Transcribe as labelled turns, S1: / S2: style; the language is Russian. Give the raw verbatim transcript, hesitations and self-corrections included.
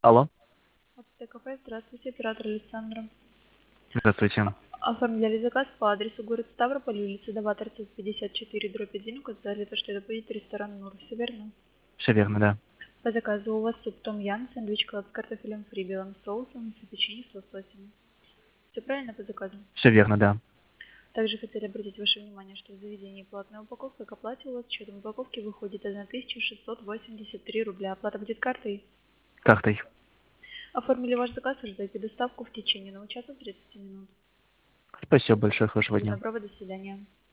S1: Алло.
S2: ТКП, здравствуйте, оператор Александра.
S1: Здравствуйте.
S2: Оформляли заказ по адресу город Ставрополь, улица Даватор, пятьдесят четыре, дробь один, указали, то, что это будет ресторан Нур, все верно?
S1: Все верно, да.
S2: По заказу у вас суп том ям, сэндвич клаб с картофелем фри, белым соусом и печенье с лососем. Все правильно по заказу?
S1: Все верно, да.
S2: Также хотели обратить ваше внимание, что в заведении платная упаковка, к оплате у вас счетом упаковки выходит тысяча шестьсот восемьдесят три рубля. Оплата будет картой?
S1: Картой.
S2: Оформили ваш заказ, ожидайте доставку в течение одного часа тридцати минут.
S1: Спасибо большое, хорошего
S2: Всего
S1: дня.
S2: доброго, до свидания.